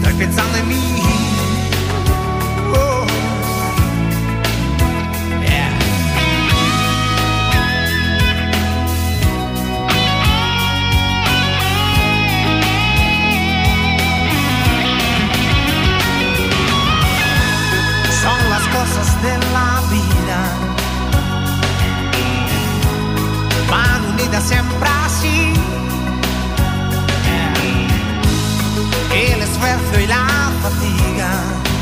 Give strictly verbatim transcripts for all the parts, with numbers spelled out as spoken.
Stai pensando en mí. Oh. Yeah. Son las cosas de la vida, van unidas siempre así. El esfuerzo y la fatiga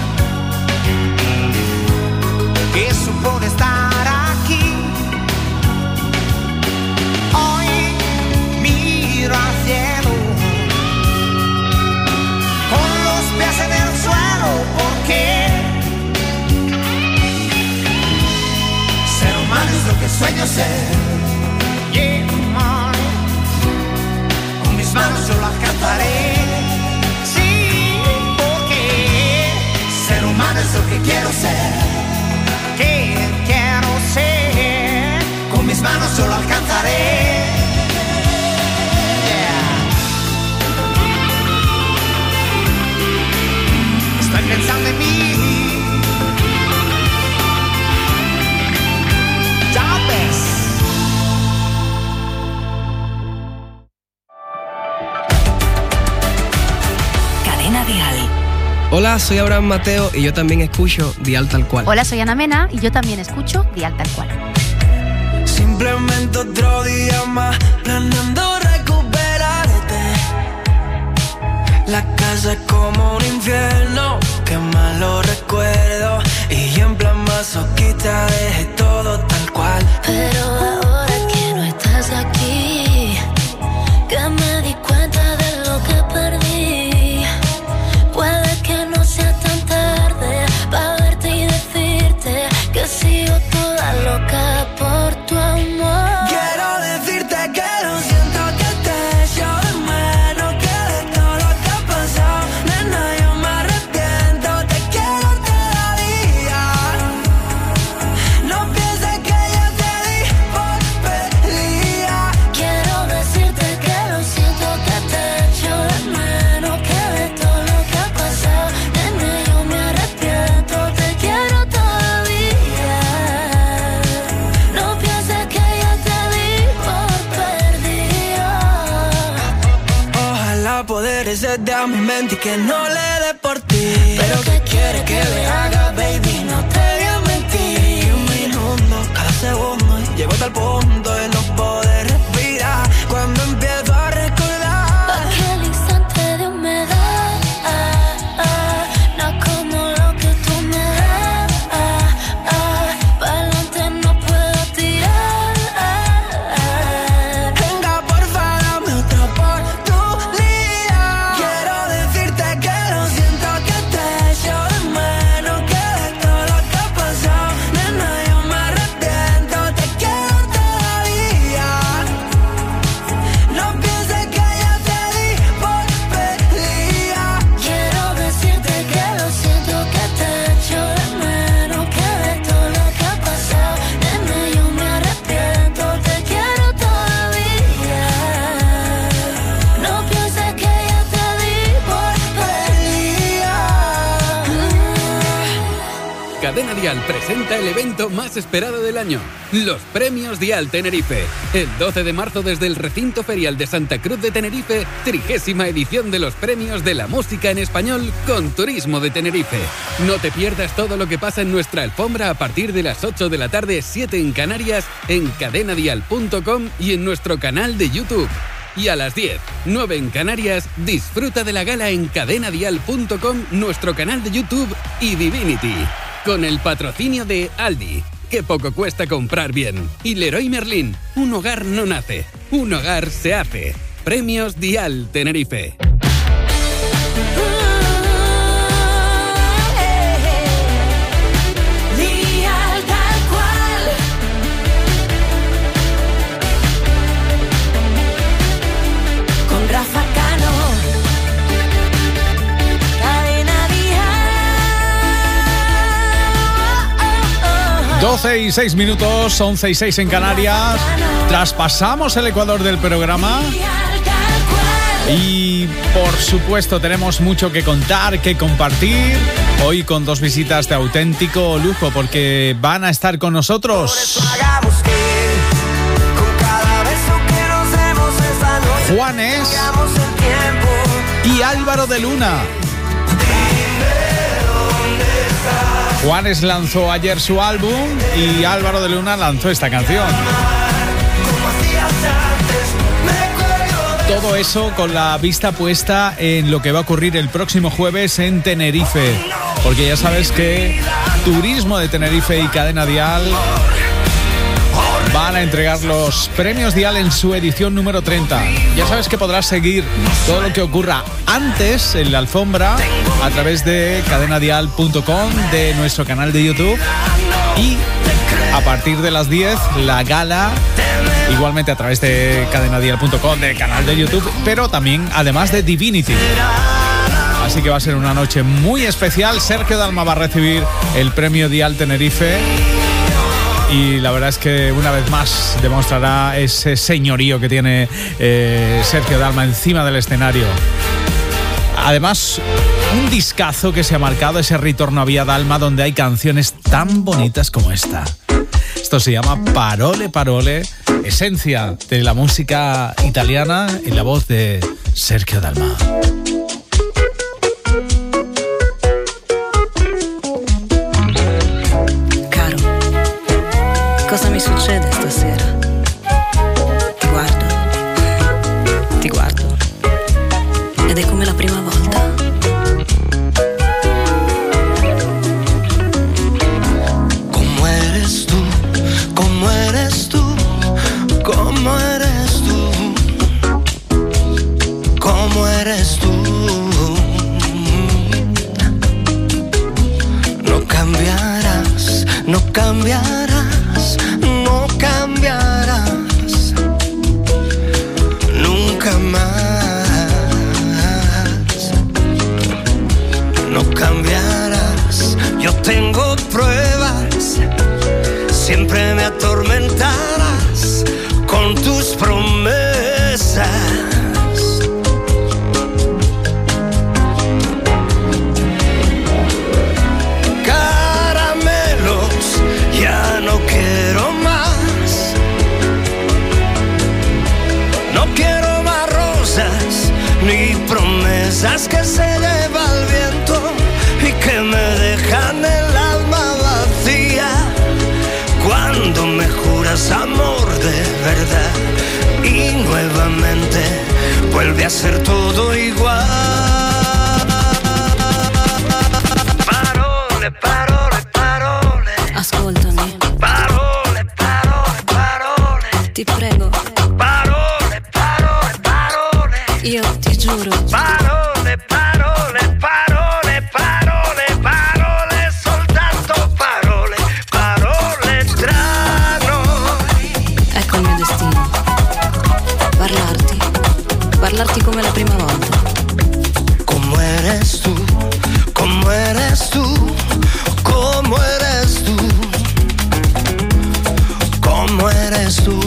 que supone estar aquí. Hoy miro al cielo con los pies en el suelo, porque ser humano es lo que sueño ser. Yeah, con mis manos yo lo alcanzaré. Es lo que quiero ser, que quiero ser, con mis manos yo lo alcanzaré. Yeah. Estoy pensando en mí. Ya ves. Cadena Dial. Hola, soy Abraham Mateo y yo también escucho Dial Tal Cual. Hola, soy Ana Mena y yo también escucho Dial Tal Cual. Simplemente otro día más planeando recuperarte. La casa es como un infierno, qué malo recuerdo. Y en plan masoquista dejé todo tal cual. Pero ahora que no estás aquí, que me di cuenta de lo que perdí. Puede que no sea tan tarde para verte y decirte que sigo toda loca por tu amor. Quiero decirte que lo siento, que te echo de menos, que de todo lo que ha pasado, nena, yo me arrepiento, te quiero todavía. No pienses que ya te di por perdida. Quiero decirte que lo siento, que te echo de menos, que de todo lo que ha pasado, nena, yo me arrepiento, te quiero todavía. No pienses que ya te di por perdida. Ojalá poder ser de a mi mente y que no le dé por ti. Pero ¿qué quieres que le haga, baby? No te voy a mentir. Un minuto, cada segundo, llego hasta el punto de no poder respirar. Cuando empiezo a recordar Aquel instante de humedad, ah, ah, no como lo que tú me das, ah, ah, pa'lante no puedo tirar, ah, ah. Venga, porfa, dame otra oportunidad. Quiero decirte que lo siento, que te echo de menos, que de todo lo que ha pasado, nena, yo me arrepiento, te quiero todavía. No pienses que ya te di por perdida. Quiero decirte que lo siento, que te echo de menos, que de todo lo que ha pasado, nena, yo me arrepiento, te quiero todavía. No pienses que ya te di por perdida. Cadena Dial presenta el evento más esperado del año, los Premios Dial Tenerife. El doce de marzo desde el recinto ferial de Santa Cruz de Tenerife, trigésima edición de los Premios de la Música en Español con Turismo de Tenerife. No te pierdas todo lo que pasa en nuestra alfombra a partir de las ocho de la tarde, siete en Canarias, en cadena dial punto com y en nuestro canal de YouTube. Y a las diez, nueve en Canarias, disfruta de la gala en cadena dial punto com, nuestro canal de YouTube y Divinity. Con el patrocinio de Aldi, que poco cuesta comprar bien. Y Leroy Merlin, un hogar no nace, un hogar se hace. Premios Dial Tenerife. Dial Tal Cual. Con Rafa Cano. Cadena Dial. doce y seis minutos, once y seis en Canarias. Traspasamos el ecuador del programa Y por supuesto tenemos mucho que contar, que compartir. Hoy con dos visitas de auténtico lujo, porque van a estar con nosotros Juanes y Álvaro de Luna. Juanes lanzó ayer su álbum y Álvaro de Luna lanzó esta canción. Todo eso con la vista puesta en lo que va a ocurrir el próximo jueves en Tenerife, porque ya sabes que Turismo de Tenerife y Cadena Dial van a entregar los premios Dial en su edición número treinta. Ya sabes que podrás seguir todo lo que ocurra antes en la alfombra a través de cadena dial punto com, de nuestro canal de YouTube, y a partir de las diez la gala igualmente a través de cadena dial punto com, del canal de YouTube, pero también además de Divinity. Así que va a ser una noche muy especial. Sergio Dalma va a recibir el premio Dial Tenerife y la verdad es que una vez más demostrará ese señorío que tiene eh, Sergio Dalma encima del escenario. Además, un discazo que se ha marcado, ese ritorno a Vía Dalma, donde hay canciones tan bonitas como esta. Esto se llama Parole Parole, esencia de la música italiana en la voz de Sergio Dalma. Caro, cosa mi succede stasera? Ti guardo, ti guardo, ed è come la prima volta. ¿Cómo eres tú? ¿Cómo eres tú? No cambiarás, no cambiarás, no cambiarás nunca más. No cambiarás, yo tengo pruebas, siempre me atormentarás con tus promesas. Caramelos, ya no quiero más. No quiero más rosas, ni promesas que se lleva el viento y que me dejan el alma vacía. Cuando me juras amor de verdad y nuevamente vuelve a ser todo igual. Parole, parole, parole. Ascoltami. Parole, parole, parole. Ti prego. Parole, parole, parole. Io ti giuro. Parole, parole, parole, parole, parole, soltanto parole, parole tra noi. Ecco il mio destino. Parlarti. Parlarti come la prima volta. ¿Cómo eres tú? ¿Cómo eres tú? ¿Cómo eres tú? ¿Cómo eres tú?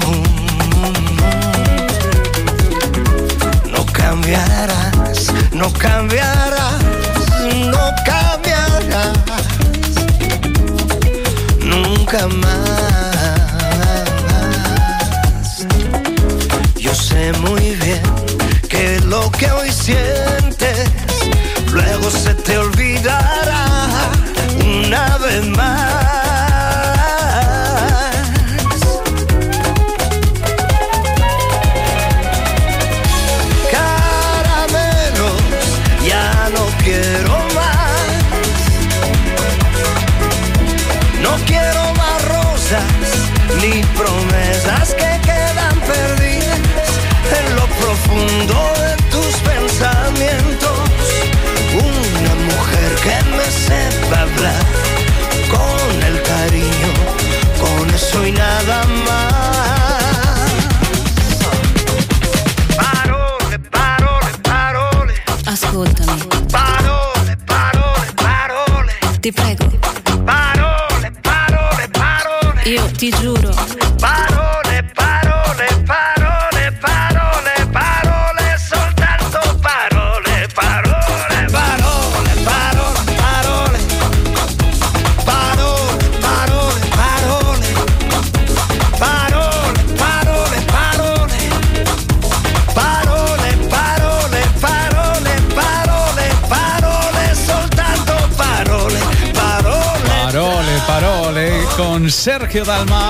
No cambiarás, no cambiarás, no cambiarás nunca más. Yo sé muy bien que lo que hoy sientes luego se te olvidará una vez más. Caramelos, ya no quiero más. No quiero más rosas ni promesas que quedan perdidas en lo profundo de tus pensamientos. Una mujer que me sepa hablar con el cariño, con eso y nada más. Parole, parole, parole. Ascoltami. Parole, parole, parole. Ti prego. Parole, parole, parole. Io ti giuro. Parole, parole, parole, parole, parole, soltanto con Sergio Dalma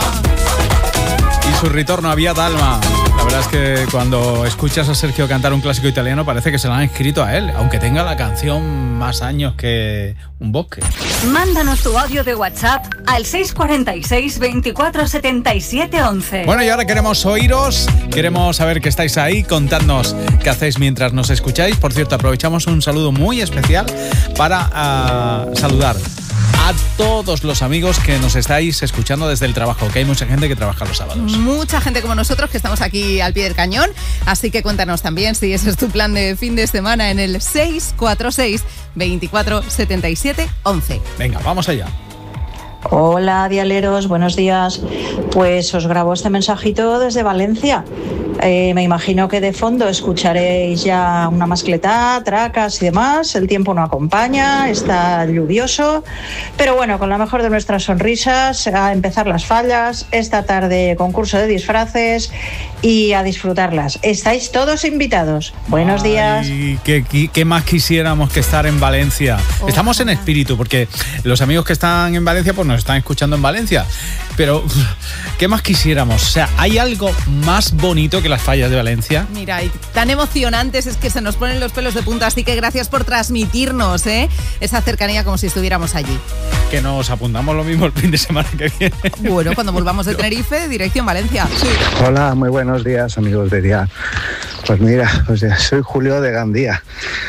y su retorno a Vía Dalma. La verdad es que cuando escuchas a Sergio cantar un clásico italiano parece que se lo han escrito a él, aunque tenga la canción más años que un bosque. Mándanos tu audio de WhatsApp al seis cuatro seis, veinticuatro setenta y siete once. Bueno, y ahora queremos oíros, queremos saber que estáis ahí, contadnos qué hacéis mientras nos escucháis. Por cierto, aprovechamos un saludo muy especial para uh, saludar a todos los amigos que nos estáis escuchando desde el trabajo, que hay mucha gente que trabaja los sábados. Mucha gente como nosotros que estamos aquí al pie del cañón, así que cuéntanos también si ese es tu plan de fin de semana en el seis cuatro seis, veinticuatro setenta y siete once. Venga, vamos allá. Hola, dialeros, buenos días. Pues os grabo este mensajito desde Valencia. Eh, me imagino que de fondo escucharéis ya una mascletá, tracas y demás. El tiempo no acompaña, está lluvioso. Pero bueno, con la mejor de nuestras sonrisas, a empezar las fallas. Esta tarde concurso de disfraces y a disfrutarlas. Estáis todos invitados. Buenos Ay, días. ¿qué, qué, ¿Qué más quisiéramos que estar en Valencia? Oh, Estamos en espíritu, porque los amigos que están en Valencia pues nos están escuchando en Valencia. Pero, ¿qué más quisiéramos? O sea, ¿hay algo más bonito que las fallas de Valencia? Mira, y tan emocionantes es que se nos ponen los pelos de punta, así que gracias por transmitirnos, ¿eh? Esa cercanía como si estuviéramos allí. Que nos apuntamos lo mismo el fin de semana que viene. Bueno, cuando volvamos de Tenerife, dirección Valencia. Sí. Hola, muy buenos días, amigos de Dial. Pues mira, pues ya soy Julio de Gandía.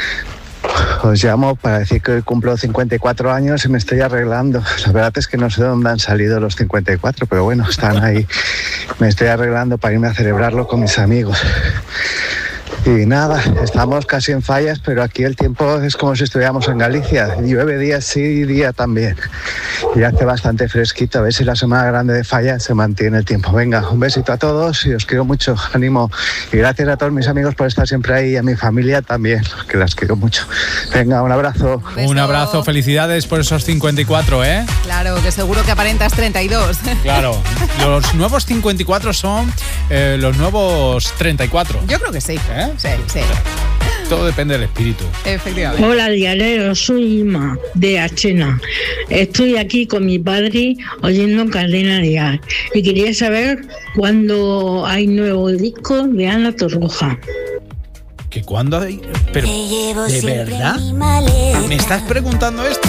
Os llamo para decir que hoy cumplo cincuenta y cuatro años y me estoy arreglando. La verdad es que no sé dónde han salido los cincuenta y cuatro, pero bueno, están ahí. Me estoy arreglando para irme a celebrarlo con mis amigos. Y nada, estamos casi en fallas, pero aquí el tiempo es como si estuviéramos en Galicia. Llueve día sí y día también. Y hace bastante fresquito. A ver si la semana grande de fallas se mantiene el tiempo. Venga, un besito a todos y os quiero mucho. Ánimo. Y gracias a todos mis amigos por estar siempre ahí y a mi familia también, que las quiero mucho. Venga, un abrazo. Un, un abrazo. Felicidades por esos cincuenta y cuatro, ¿eh? Claro, que seguro que aparentas treinta y dos. Claro. Los nuevos cincuenta y cuatro son eh, los nuevos treinta y cuatro. Yo creo que sí. ¿Eh? Sí, sí. Todo depende del espíritu. Efectivamente. Hola, dialero, soy Ima de Achena. Estoy aquí con mi padre oyendo Cadena Dial y quería saber cuándo hay nuevo disco de Ana Torroja. ¿Que cuándo hay? Pero, ¿de verdad? ¿Me estás preguntando esto?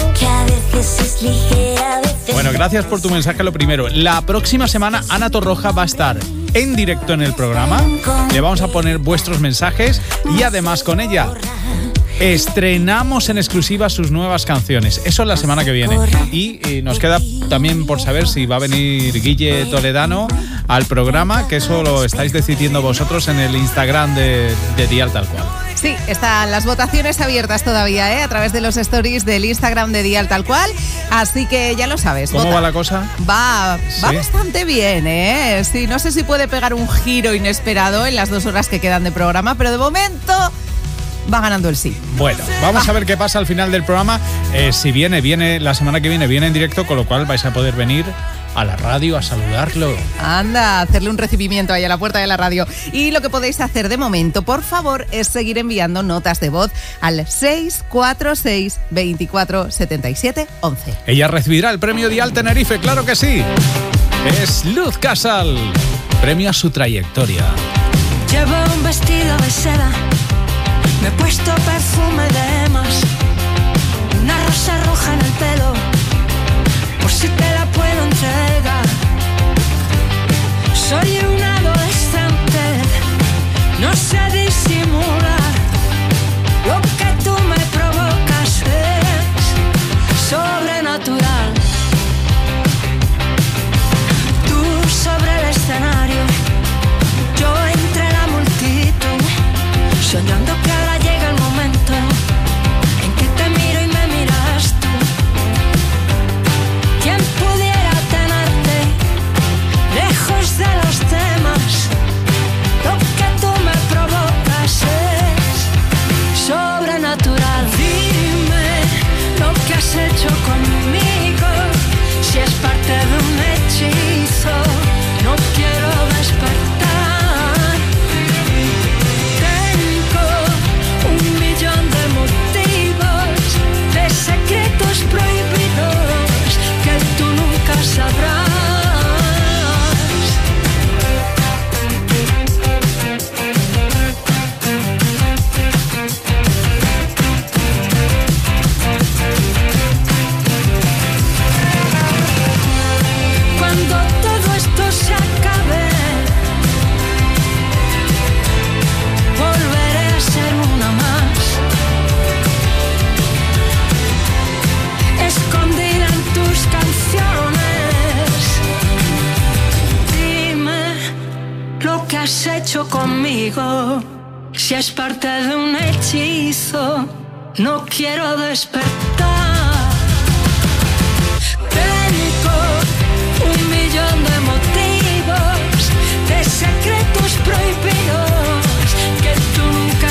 Bueno, gracias por tu mensaje, lo primero. La próxima semana Ana Torroja va a estar en directo en el programa. Le vamos a poner vuestros mensajes y además con ella estrenamos en exclusiva sus nuevas canciones. Eso es la semana que viene. Y, y nos queda también por saber si va a venir Guille Toledano al programa, que eso lo estáis decidiendo vosotros en el Instagram de, de Dial Tal Cual. Sí, están las votaciones abiertas todavía, ¿eh? A través de los stories del Instagram de Dial Tal Cual. Así que ya lo sabes. ¿Cómo vota. va la cosa? Va, va ¿Sí? bastante bien, ¿eh? Sí, no sé si puede pegar un giro inesperado en las dos horas que quedan de programa, pero de momento va ganando el sí. Bueno, vamos a ver qué pasa al final del programa. Eh, si viene, viene la semana que viene, viene en directo, con lo cual vais a poder venir a la radio a saludarlo. Anda, hacerle un recibimiento ahí a la puerta de la radio. Y lo que podéis hacer de momento, por favor, es seguir enviando notas de voz al seis cuatro seis, veinticuatro setenta y siete once. Ella recibirá el premio Dial Tenerife, claro que sí. Es Luz Casal. Premio a su trayectoria. Llevo un vestido de seda, me he puesto perfume de emas, una rosa roja en el pelo, por si te la puedo entregar. Soy un adolescente, no sé disimular, lo que tú me provocas es sobrenatural. Tú sobre el escenario, yo entre la multitud, soñando que ahora llega el momento en que te miro y me miras tú. ¿Quién pudiera tenerte lejos de los temas? Lo que tú me provocas es sobrenatural. Dime lo que has hecho conmigo, si es parte de un hechizo, no quiero despertar. Tengo un millón de motivos, de secretos prohibidos que tú nunca sabrás. conmigo. Si es parte de un hechizo, no quiero despertar. Tengo un millón de motivos, de secretos prohibidos que tú nunca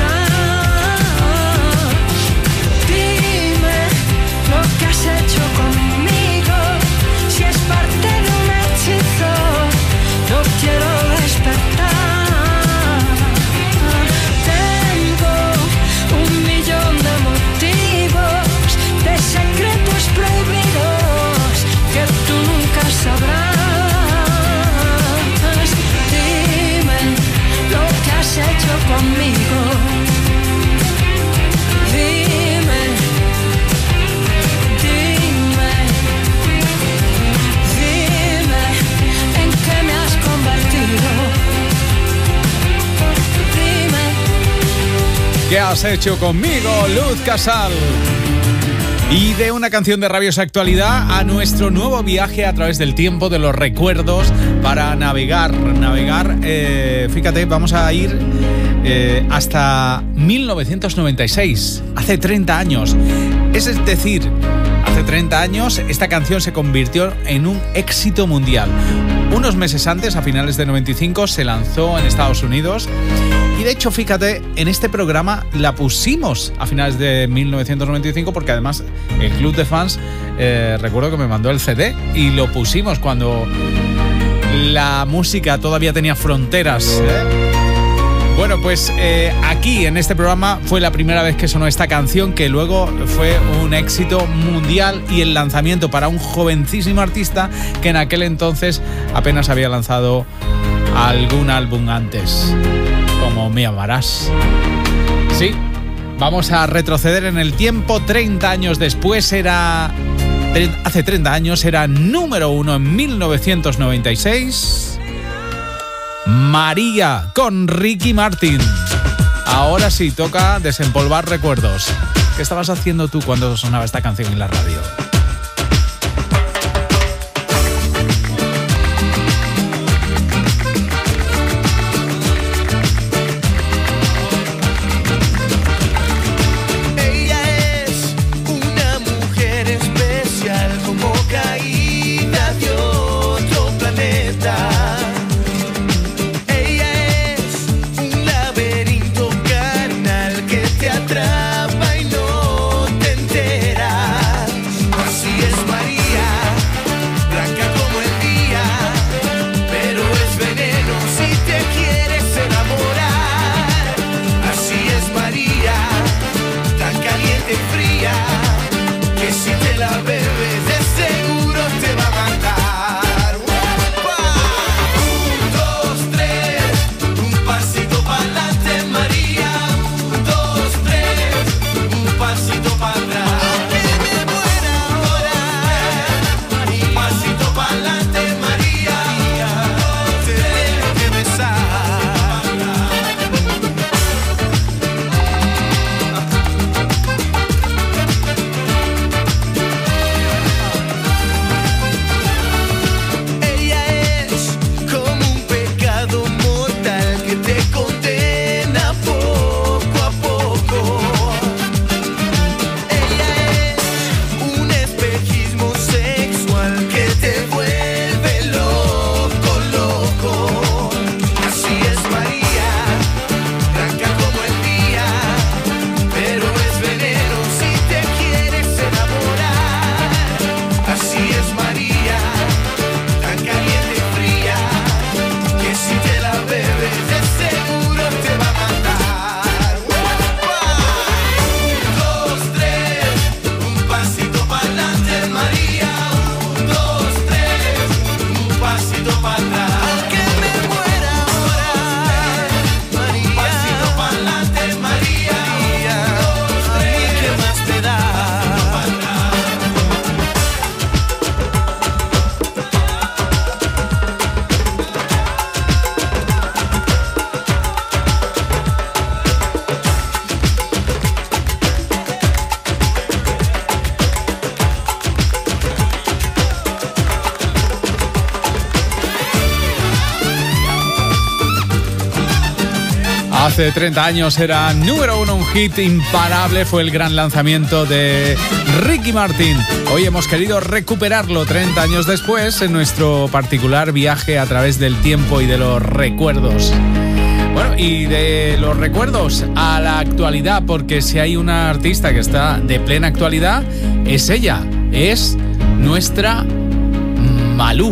sabrás. Dime lo que has hecho conmigo. Si es parte de un hechizo, no quiero despertar. Tengo un millón de motivos, de secretos prohibidos que tú nunca sabrás. Dime lo que has hecho conmigo. Dime, dime, dime en qué me has convertido. Dime. ¿Qué has hecho conmigo, Luz Casal? Y de una canción de rabiosa actualidad a nuestro nuevo viaje a través del tiempo, de los recuerdos, para navegar. Navegar, eh, fíjate, vamos a ir eh, hasta mil novecientos noventa y seis, hace treinta años. Es decir, hace treinta años esta canción se convirtió en un éxito mundial. Unos meses antes, a finales de noventa y cinco, se lanzó en Estados Unidos. Y de hecho, fíjate, en este programa la pusimos a finales de mil novecientos noventa y cinco porque además el club de fans, eh, recuerdo que me mandó el C D y lo pusimos cuando la música todavía tenía fronteras, ¿eh? Bueno, pues eh, aquí en este programa fue la primera vez que sonó esta canción, que luego fue un éxito mundial y el lanzamiento para un jovencísimo artista que en aquel entonces apenas había lanzado algún álbum antes, como Me Amarás. Sí, vamos a retroceder en el tiempo. treinta años después, era hace treinta años, era número uno en mil novecientos noventa y seis. María con Ricky Martin. Ahora sí, toca desempolvar recuerdos. ¿Qué estabas haciendo tú cuando sonaba esta canción en la radio? Hace treinta años era número uno, un hit imparable, fue el gran lanzamiento de Ricky Martin. Hoy hemos querido recuperarlo treinta años después en nuestro particular viaje a través del tiempo y de los recuerdos. Bueno, y de los recuerdos a la actualidad, porque si hay una artista que está de plena actualidad, es ella, es nuestra Malú.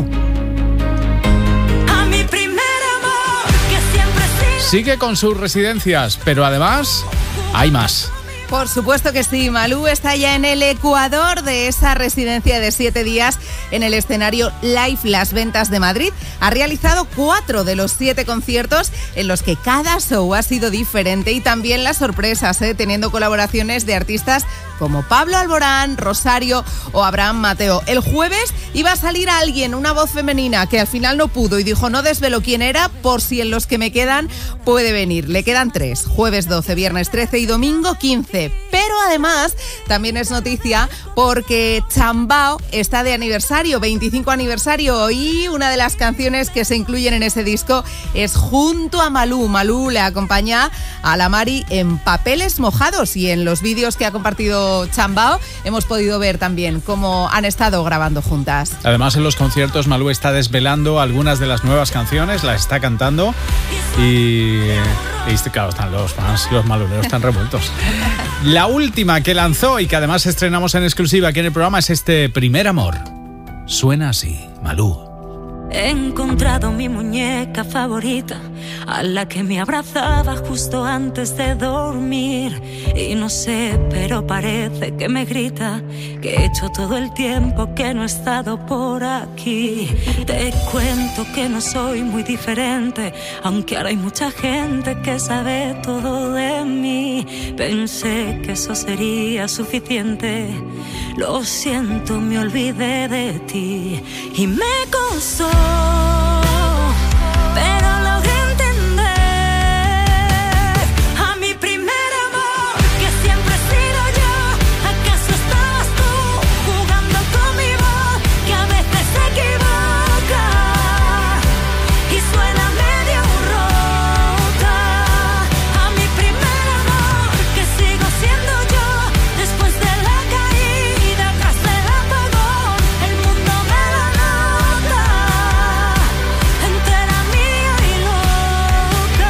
Sigue con sus residencias, pero además hay más. Por supuesto que sí, Malú está ya en el Ecuador de esa residencia de siete días en el escenario Live Las Ventas de Madrid. Ha realizado cuatro de los siete conciertos en los que cada show ha sido diferente y también las sorpresas, ¿eh? teniendo colaboraciones de artistas como Pablo Alborán, Rosario o Abraham Mateo. El jueves iba a salir alguien, una voz femenina, que al final no pudo y dijo no desvelo quién era por si en los que me quedan puede venir. Le quedan tres, jueves doce, viernes trece y domingo quince. Pero además también es noticia porque Chambao está de aniversario, veinticinco aniversario, y una de las canciones que se incluyen en ese disco es junto a Malú. Malú le acompaña a la Mari en Papeles Mojados, y en los vídeos que ha compartido Chambao hemos podido ver también cómo han estado grabando juntas. Además, en los conciertos Malú está desvelando algunas de las nuevas canciones, las está cantando y, y claro, están los fans, los maluleros están revueltos. La última que lanzó y que además estrenamos en exclusiva aquí en el programa es este Primer Amor. Suena así, Malú. He encontrado mi muñeca favorita, a la que me abrazaba justo antes de dormir. Y no sé, pero parece que me grita que he hecho todo el tiempo que no he estado por aquí. Te cuento que no soy muy diferente, aunque ahora hay mucha gente que sabe todo de mí. Pensé que eso sería suficiente. Lo siento, me olvidé de ti y me costó, pero logré entender a mi primer amor, que siempre he sido yo. ¿Acaso estabas tú jugando con mi voz, que a veces se equivoca y suena medio rota? A mi primer amor, que sigo siendo yo después de la caída, tras del apagón, el mundo me lo nota. Entera mía y loca.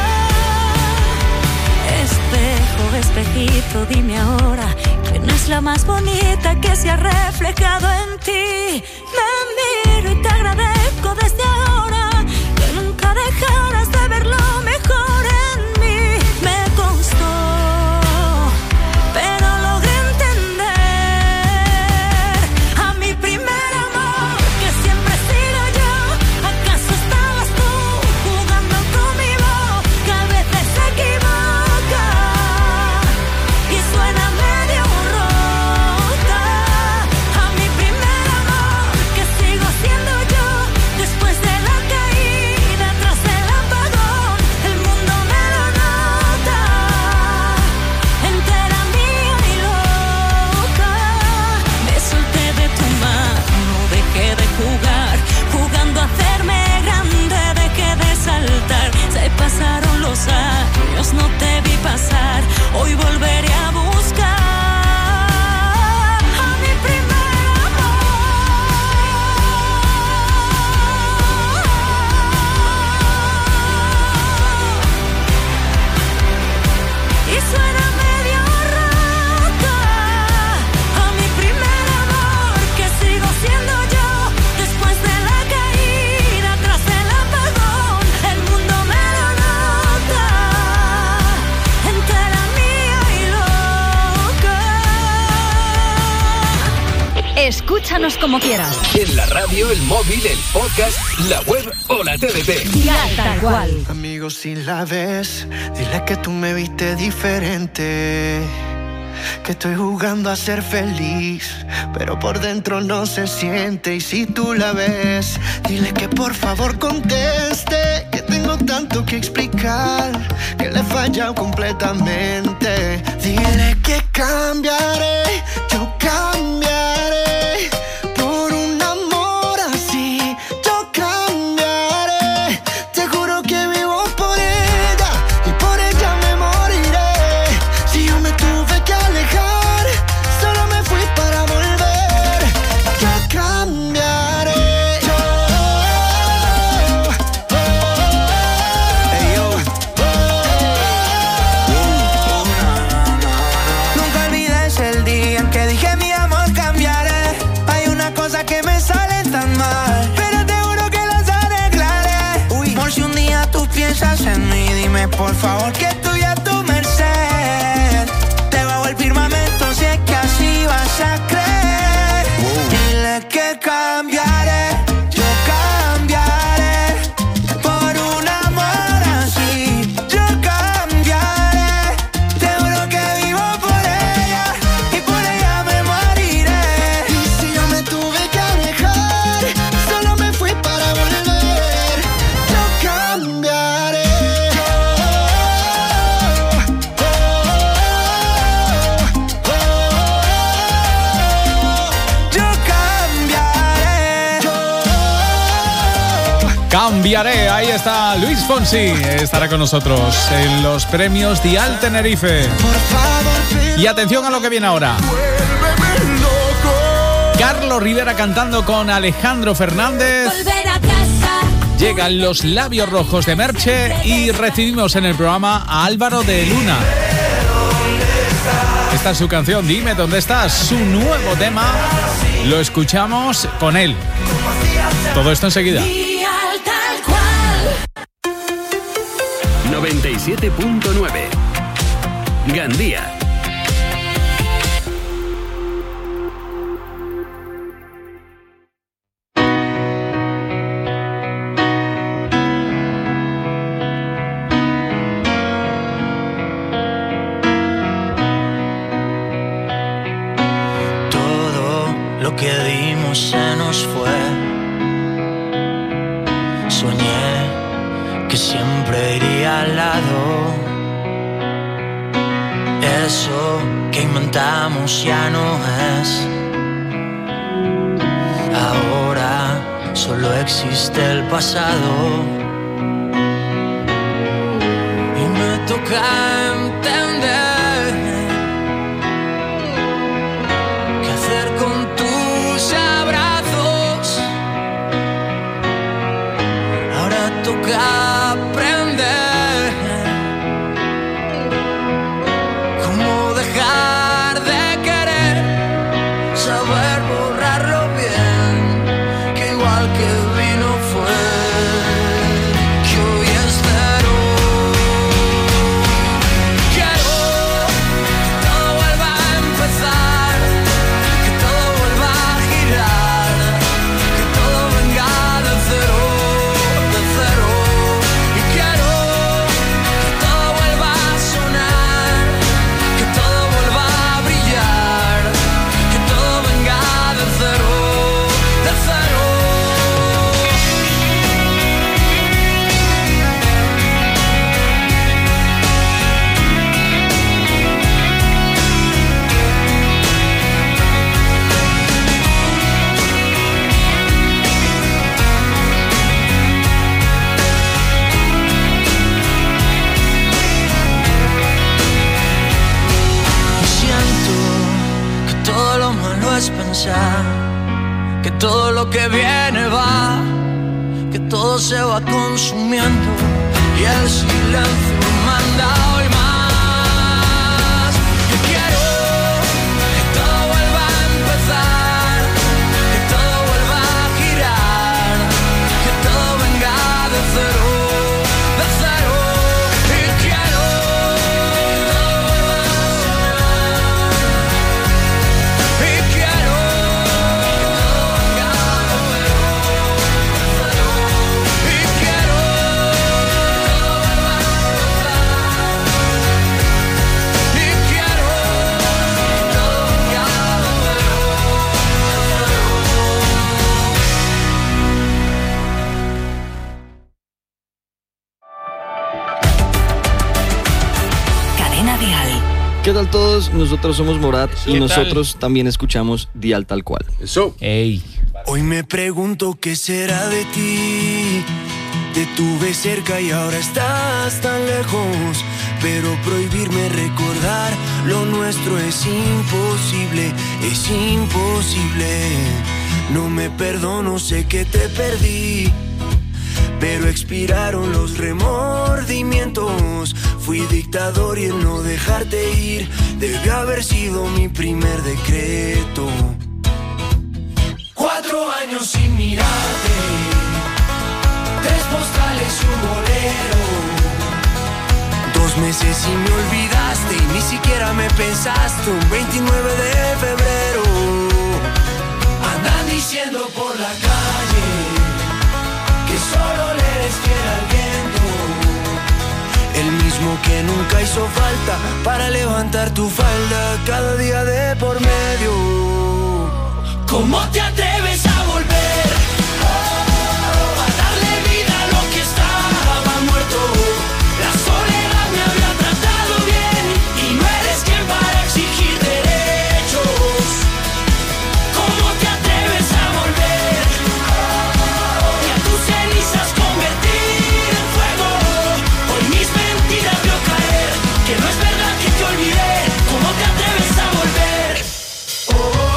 Espejo, espejito, dime ahora, ¿quién es la más bonita que se ha reflejado en ti? Me miro y te agradezco desde ahora que nunca dejaras de ver lo mejor en mí. Me costó, pero logré entender a mi primer amor, que siempre he sido yo. ¿Acaso estabas tú jugando con mi voz, que a veces se equivoca y suena medio rota? A mi primer amor, que sigo siendo yo después de la caída, tras el apagón, el mundo me lo nota. Entera mía y loca. Me solté de tu mano, dejé de jugar, jugando a hacerme grande, dejé de saltar. Se pasaron los años, no te vi pasar, hoy volveré a buscar a mi primer amor. Y suena medio rota. A mi primer amor, que sigo siendo yo después de la caída, tras el apagón, el mundo me lo nota. Entera mía y loca. Escúchanos como quieras. En la radio, el móvil, el podcast, la web o la T D T. Dial tal cual. Amigo, si la ves, dile que tú me viste diferente, que estoy jugando a ser feliz, pero por dentro no se siente. Y si tú la ves, dile que por favor conteste, que tengo tanto que explicar, que le he fallado completamente. Dile que cambiaré, yo cambiaré por un amor así. Yo cambiaré, te juro que vivo por ella y por ella me dime por favor que estoy a tu merced. Te bajo el firmamento si es que así vas a creer. Wow. Dile que cambiaré, yo cambiaré por un amor así. Yo cambiaré, te juro que vivo por ella y por ella me moriré. Y si yo me tuve que alejar, solo me fui para volver. Yo cambiaré. Cambiaré, ahí está Luis Fonsi, estará con nosotros en los premios Dial Tenerife. Y atención a lo que viene ahora. Carlos Rivera cantando con Alejandro Fernández. Llegan los labios rojos de Merche y recibimos en el programa a Álvaro de Luna. Esta es su canción, Dime dónde estás, su nuevo tema. Lo escuchamos con él. Todo esto enseguida. noventa y siete punto nueve Gandía. Todo lo que dimos se nos fue. Soñé que siempre iría al lado. Eso que inventamos ya no es. Ahora solo existe el pasado. Y me toca entender qué hacer con tus abrazos. Ahora toca aprender cómo dejar de querer, saber borrarlo bien, que igual que vino fue, que hoy es cero. Quiero que todo vuelva a empezar, que todo vuelva a girar, que todo venga de cero. Es pensar que todo lo que viene va, que todo se va consumiendo y el silencio manda hoy más. Yo quiero que todo vuelva a empezar, que todo vuelva a girar, que todo venga de cero, de cero. Y quiero ¿Qué tal todos? Nosotros somos Morat y nosotros también escuchamos Dial Tal Cual. Eso. Ey. Hoy me pregunto qué será de ti. Te tuve cerca y ahora estás tan lejos. Pero prohibirme recordar lo nuestro es imposible, es imposible. No me perdono, sé que te perdí, pero expiraron los remordimientos. Fui dictador y el no dejarte ir debió haber sido mi primer decreto. Cuatro años sin mirarte, tres postales y un bolero. Dos meses y me olvidaste y ni siquiera me pensaste. Un veintinueve de febrero andan diciendo por la calle que solo le eres fiel al viento, el mismo que nunca hizo falta para levantar tu falda cada día de por medio. ¿Cómo te atreves a volver? Oh, a darle vida a lo que estaba muerto. La soledad me había tratado bien y no eres quien para exigir derechos. ¿Cómo te atreves a volver? Oh, y a tus cenizas convertir en fuego. Hoy mis mentiras veo caer, que no es verdad que te olvidé. ¿Cómo te atreves a volver? Oh,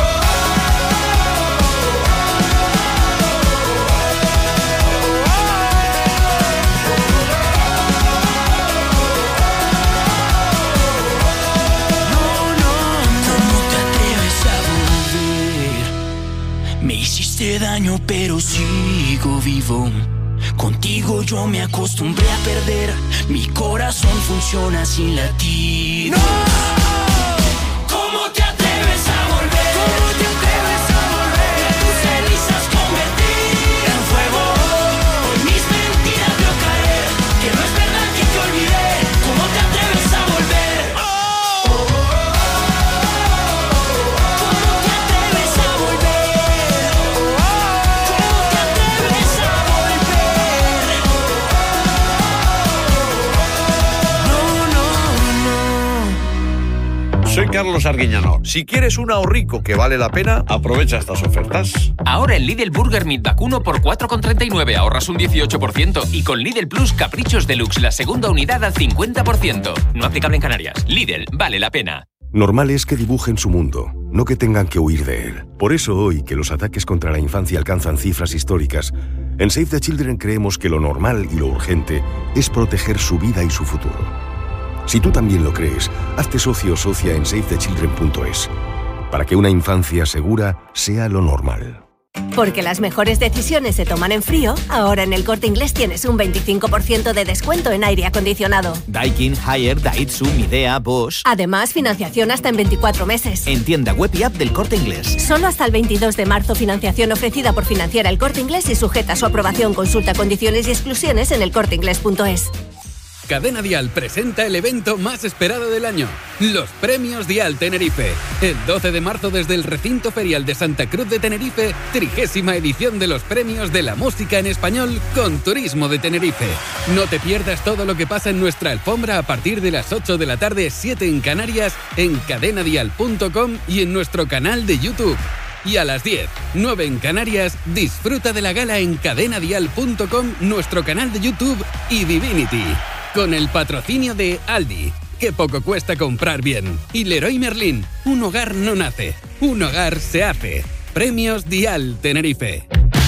hiciste daño pero sigo vivo. Contigo yo me acostumbré a perder. Mi corazón funciona sin latir. ¡No! ¿Cómo te atreves a volver? ¿Cómo te atreves a volver? Y a tus cenizas convertir en fuego. Hoy mis mentiras veo caer, que no es verdad que te olvidé. ¿Cómo te atreves a volver? Soy Carlos Arguiñano. Si quieres un ahorrico que vale la pena, aprovecha estas ofertas. Ahora en Lidl Burger Meat vacuno por cuatro con treinta y nueve ahorras un dieciocho por ciento y con Lidl Plus Caprichos Deluxe la segunda unidad al cincuenta por ciento. No aplicable en Canarias. Lidl, vale la pena. Normal es que dibujen su mundo, no que tengan que huir de él. Por eso hoy, que los ataques contra la infancia alcanzan cifras históricas, en Save the Children creemos que lo normal y lo urgente es proteger su vida y su futuro. Si tú también lo crees, hazte socio o socia en save the children punto es, para que una infancia segura sea lo normal. Porque las mejores decisiones se toman en frío, ahora en El Corte Inglés tienes un veinticinco por ciento de descuento en aire acondicionado. Daikin, Haier, Daitsu, Midea, Bosch. Además, financiación hasta en veinticuatro meses. En tienda web y app del Corte Inglés. Solo hasta el veintidós de marzo, financiación ofrecida por Financiera El Corte Inglés y sujeta a su aprobación. Consulta condiciones y exclusiones en el corte inglés punto es. Cadena Dial presenta el evento más esperado del año, los Premios Dial Tenerife. El doce de marzo desde el Recinto Ferial de Santa Cruz de Tenerife, trigésima edición de los Premios de la Música en Español con Turismo de Tenerife. No te pierdas todo lo que pasa en nuestra alfombra a partir de las ocho de la tarde, siete en Canarias, en cadena dial punto com y en nuestro canal de YouTube. Y a las diez, nueve en Canarias, disfruta de la gala en cadena dial punto com, nuestro canal de YouTube y Divinity. Con el patrocinio de Aldi, que poco cuesta comprar bien. Y Leroy Merlin, un hogar no nace, un hogar se hace. Premios Dial Tenerife.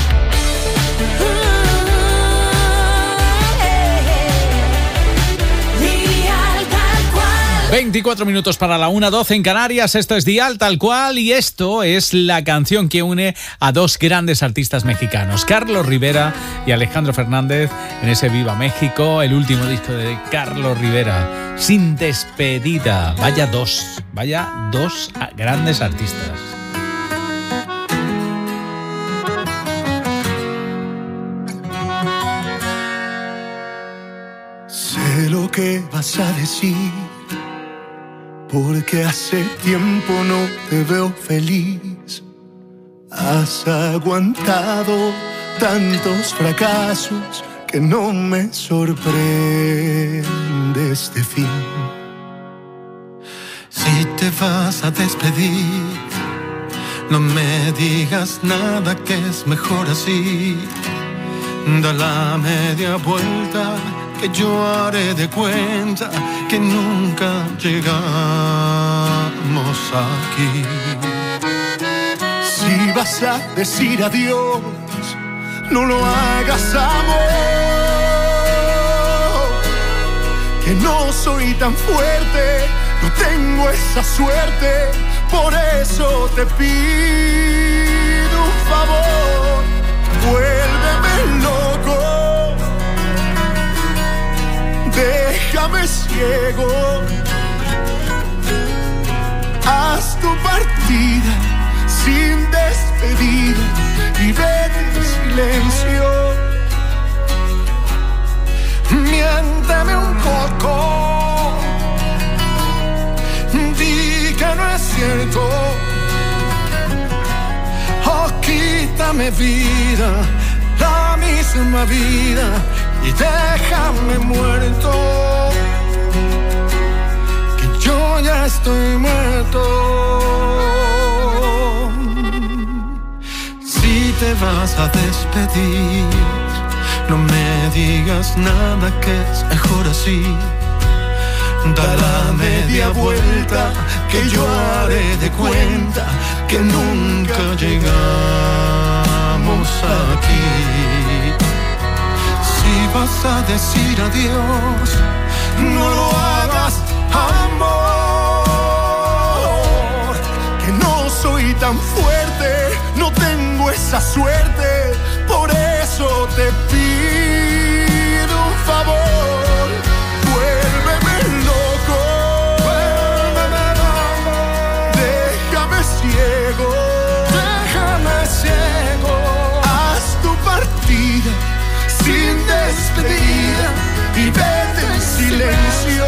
veinticuatro minutos para la una, doce en Canarias. Esto es Dial Tal Cual y esto es la canción que une a dos grandes artistas mexicanos, Carlos Rivera y Alejandro Fernández, en ese Viva México, el último disco de Carlos Rivera, Sin Despedida. Vaya dos, vaya dos grandes artistas. Sé lo que vas a decir, porque hace tiempo no te veo feliz. Has aguantado tantos fracasos que no me sorprende este fin. Si te vas a despedir, no me digas nada, que es mejor así. Da la media vuelta, que yo haré de cuenta que nunca llegamos aquí. Si vas a decir adiós, no lo hagas, amor, que no soy tan fuerte, no tengo esa suerte, por eso te pido un favor, vuélveme loco. Déjame ciego ciego. Haz tu partida sin despedida y vete en silencio. Miénteme un poco, di que no es cierto. Oh, quítame vida, la misma vida, y déjame muerto, que yo ya estoy muerto. Si te vas a despedir, no me digas nada, que es mejor así. Da la media vuelta, que yo haré de cuenta que nunca llegamos aquí. Si vas a decir adiós, no lo hagas, amor, que no soy tan fuerte, no tengo esa suerte, por eso te pido un favor, vuélveme loco, vuélveme loco, déjame ciego, déjame ciego, haz tu partida sin despedida y vete en silencio.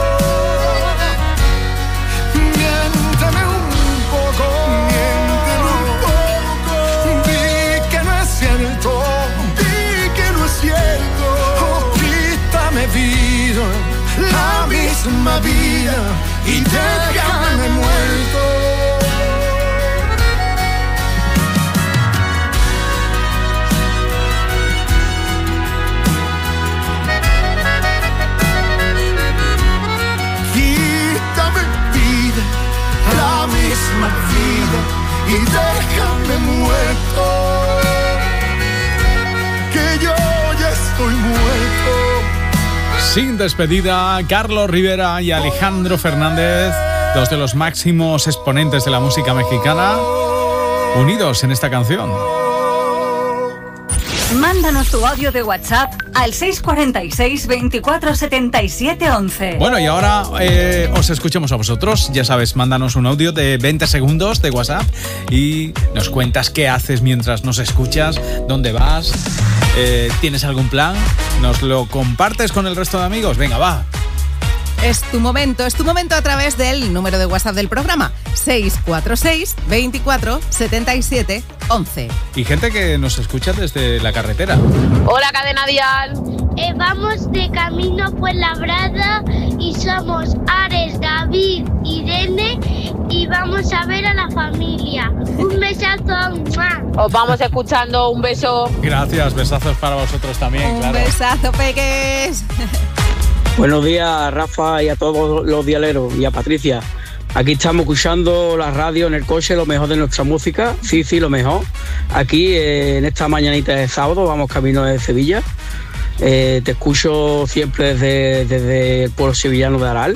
Miénteme un poco, miénteme un poco, di que no es cierto, di que no es cierto. Oh, quítame vida, la misma vida, y déjame muerto. La misma vida y déjame muerto, que yo ya estoy muerto. Sin despedida, Carlos Rivera y Alejandro Fernández, dos de los máximos exponentes de la música mexicana, unidos en esta canción. Mándanos tu audio de WhatsApp al seis cuatro seis, veinticuatro setenta y siete once. Bueno, y ahora eh, os escuchamos a vosotros. Ya sabes, mándanos un audio de veinte segundos de WhatsApp y nos cuentas qué haces mientras nos escuchas, dónde vas, eh, tienes algún plan, nos lo compartes con el resto de amigos. Venga, va. Es tu momento, es tu momento a través del número de WhatsApp del programa seis cuatro seis, veinticuatro setenta y siete once. Y gente que nos escucha desde la carretera. Hola, Cadena Dial. Eh, vamos de camino a Fuenlabrada y somos Ares, David, Irene y vamos a ver a la familia. Un besazo. ¡Mua! Os vamos escuchando, un beso. Gracias, besazos para vosotros también. Un claro. besazo, peques. Buenos días, Rafa, y a todos los dialeros, y a Patricia. Aquí estamos escuchando la radio en el coche, lo mejor de nuestra música. Sí, sí, lo mejor. Aquí, eh, en esta mañanita de sábado, vamos camino de Sevilla. Eh, te escucho siempre desde, desde el pueblo sevillano de Aral,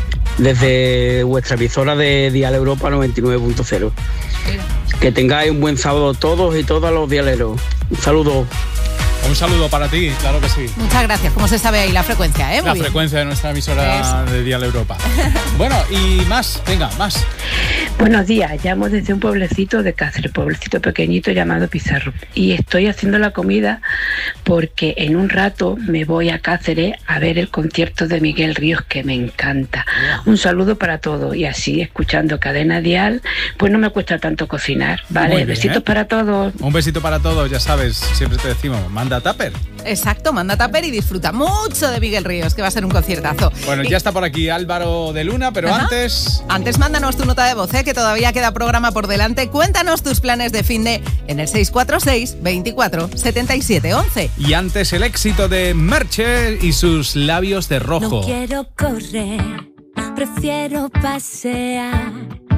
desde vuestra emisora de Dial Europa noventa y nueve punto cero. Que tengáis un buen sábado todos y todas los dialeros. Un saludo. Un saludo para ti, claro que sí. Muchas gracias. ¿Cómo se sabe ahí la frecuencia? ¿eh? Muy la bien. frecuencia de nuestra emisora Eso. de Dial Europa. Bueno, y más, venga, más. Buenos días, llamo desde un pueblecito de Cáceres, pueblecito pequeñito llamado Pizarro. Y estoy haciendo la comida porque en un rato me voy a Cáceres a ver el concierto de Miguel Ríos, que me encanta. Un saludo para todos y así, escuchando Cadena Dial, pues no me cuesta tanto cocinar, ¿vale? Muy bien, Besitos ¿eh? para todos. Un besito para todos, ya sabes, siempre te decimos, manda tupper. Exacto, manda tupper y disfruta mucho de Miguel Ríos, que va a ser un conciertazo. Bueno, ya está por aquí Álvaro de Luna, pero Ajá. antes... Antes mándanos tu nota de voz, ¿eh? Que todavía queda programa por delante. Cuéntanos tus planes de finde en el seis cuatro seis, veinticuatro setenta y siete once. Y antes el éxito de Merche y sus labios de rojo. No quiero correr, prefiero pasear,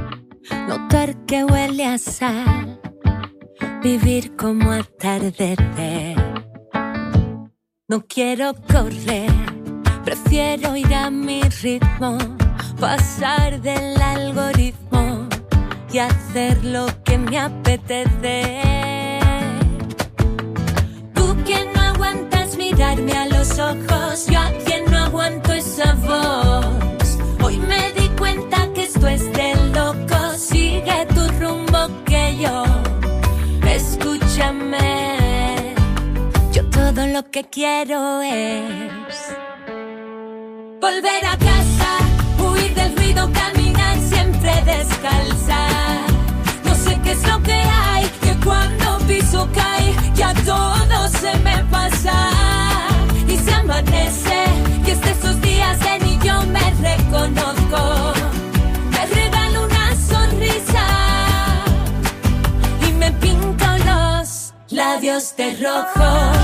notar que huele a sal, vivir como atardecer. No quiero correr, prefiero ir a mi ritmo, pasar del algoritmo y hacer lo que me apetece. Tú que no aguantas mi mirarme a los ojos. Yo a quien no aguanto esa voz. Hoy me di cuenta que esto es de loco. Sigue tu rumbo que yo. Escúchame. Yo todo lo que quiero es volver a casa, huir del ruido, caminar siempre descalza. No sé qué es lo que hay, que cuando piso cae, ya todo se me pasa. Y se amanece, y es de esos días en y yo me reconozco. Me regalo una sonrisa y me pinto los labios de rojo.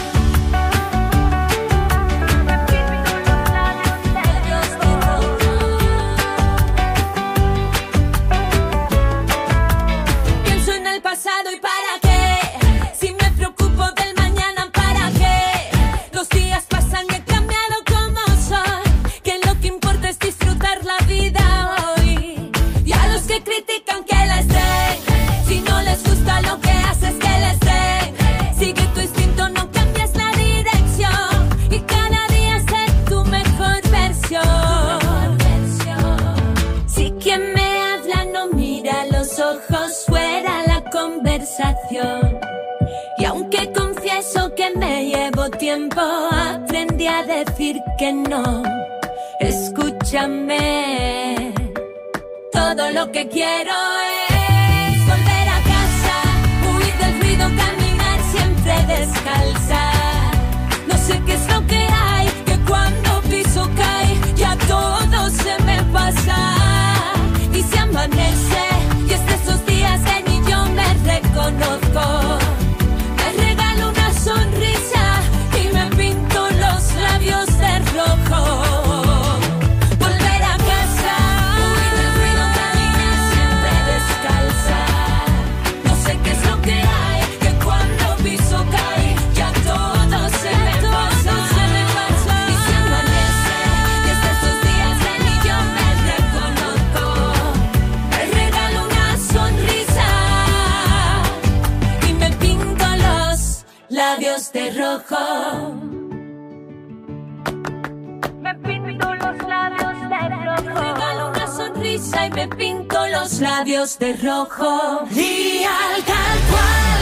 Pasado y para qué, si me preocupo del mañana, para qué. Los días pasan y he cambiado como soy, que lo que importa es disfrutar la vida hoy. Y a los que critican que les den, si no les gusta lo que haces que les den. Sigue tu instinto, no cambies la dirección, y cada día sé tu mejor versión. Si quien me habla no mira los ojos, fuera la conversación. Y aunque confieso que me llevo tiempo, aprendí a decir que no. Escúchame, todo lo que quiero es volver a casa, huir del ruido, caminar siempre descalza. No sé qué es lo que hay, que cuando piso cae, ya todo se me pasa. Y se amanece, y es de esos días en y yo me reconozco. Me regalo una sonrisa y me pinto los labios de rojo. Volver a casa, huir del ruido, caminar siempre descalza. No sé qué es lo que hay, que cuando piso cae, ya todo se me pasa. Y se amanece, y es de esos días en y yo me reconozco. Me regalo una sonrisa y me pinto los labios de rojo. Me pinto los labios de rojo. Me regalo una sonrisa y me pinto los labios de rojo. Y al tal cual.